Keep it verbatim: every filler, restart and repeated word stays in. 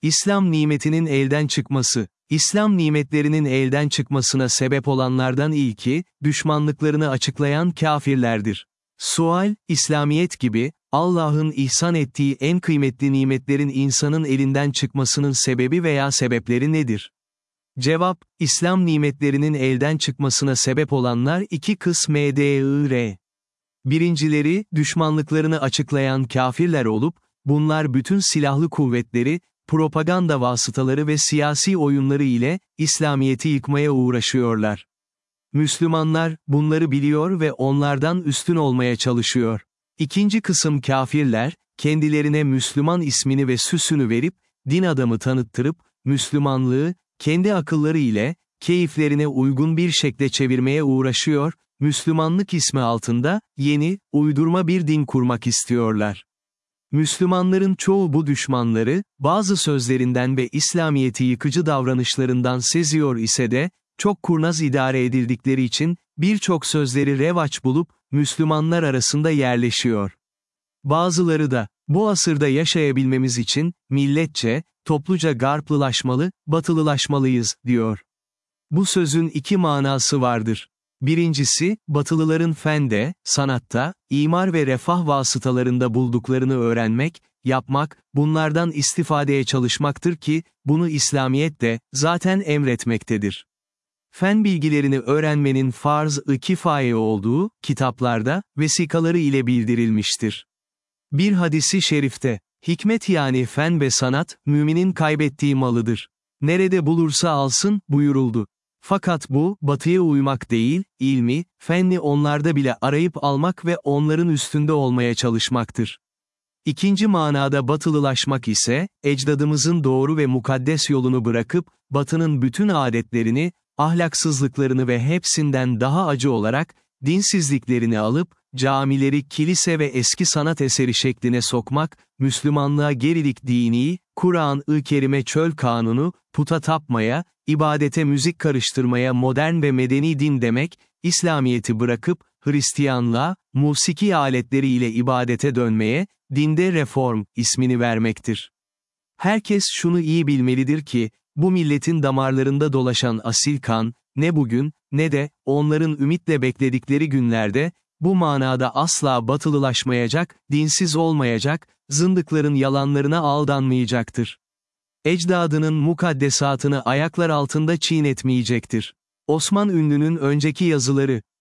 İslam nimetinin elden çıkması. İslam nimetlerinin elden çıkmasına sebep olanlardan ilki, düşmanlıklarını açıklayan kâfirlerdir. Sual, İslamiyet gibi, Allah'ın ihsan ettiği en kıymetli nimetlerin insanın elinden çıkmasının sebebi veya sebepleri nedir? Cevap, İslam nimetlerinin elden çıkmasına sebep olanlar iki kısmdır. Birincileri, düşmanlıklarını açıklayan kâfirler olup, bunlar bütün silahlı kuvvetleri, propaganda vasıtaları ve siyasi oyunları ile, İslamiyet'i yıkmaya uğraşıyorlar. Müslümanlar, bunları biliyor ve onlardan üstün olmaya çalışıyor. İkinci kısım kâfirler, kendilerine Müslüman ismini ve süsünü verip, din adamı tanıttırıp, Müslümanlığı, kendi akılları ile, keyiflerine uygun bir şekle çevirmeye uğraşıyor, Müslümanlık ismi altında, yeni, uydurma bir din kurmak istiyorlar. Müslümanların çoğu bu düşmanları, bazı sözlerinden ve İslamiyet'i yıkıcı davranışlarından seziyor ise de, çok kurnaz idare edildikleri için, birçok sözleri revaç bulup, Müslümanlar arasında yerleşiyor. Bazıları da, bu asırda yaşayabilmemiz için, milletçe, topluca Garplılaşmalı, Batılılaşmalıyız, diyor. Bu sözün iki manası vardır. Birincisi, Batılıların fende, sanatta, imar ve refah vasıtalarında bulduklarını öğrenmek, yapmak, bunlardan istifadeye çalışmaktır ki, bunu İslamiyet de, zaten emretmektedir. Fen bilgilerini öğrenmenin farz-ı kifaye olduğu, kitaplarda, vesikaları ile bildirilmiştir. Bir hadisi şerifte, hikmet yani fen ve sanat, müminin kaybettiği malıdır. Nerede bulursa alsın, buyuruldu. Fakat bu, batıya uymak değil, ilmi, fenni onlarda bile arayıp almak ve onların üstünde olmaya çalışmaktır. İkinci manada batılılaşmak ise, ecdadımızın doğru ve mukaddes yolunu bırakıp, batının bütün adetlerini, ahlaksızlıklarını ve hepsinden daha acı olarak, dinsizliklerini alıp, camileri kilise ve eski sanat eseri şekline sokmak, Müslümanlığa gerilik dini, Kur'an-ı Kerime çöl kanunu, puta tapmaya, ibadete müzik karıştırmaya modern ve medeni din demek, İslamiyet'i bırakıp, Hristiyanlığa, musiki aletleri ile ibadete dönmeye, dinde reform, ismini vermektir. Herkes şunu iyi bilmelidir ki, bu milletin damarlarında dolaşan asil kan, ne bugün, ne de, onların ümitle bekledikleri günlerde, bu manada asla batılılaşmayacak, dinsiz olmayacak, zındıkların yalanlarına aldanmayacaktır. Ecdadının mukaddesatını ayaklar altında çiğnetmeyecektir. Osman Ünlü'nün önceki yazıları,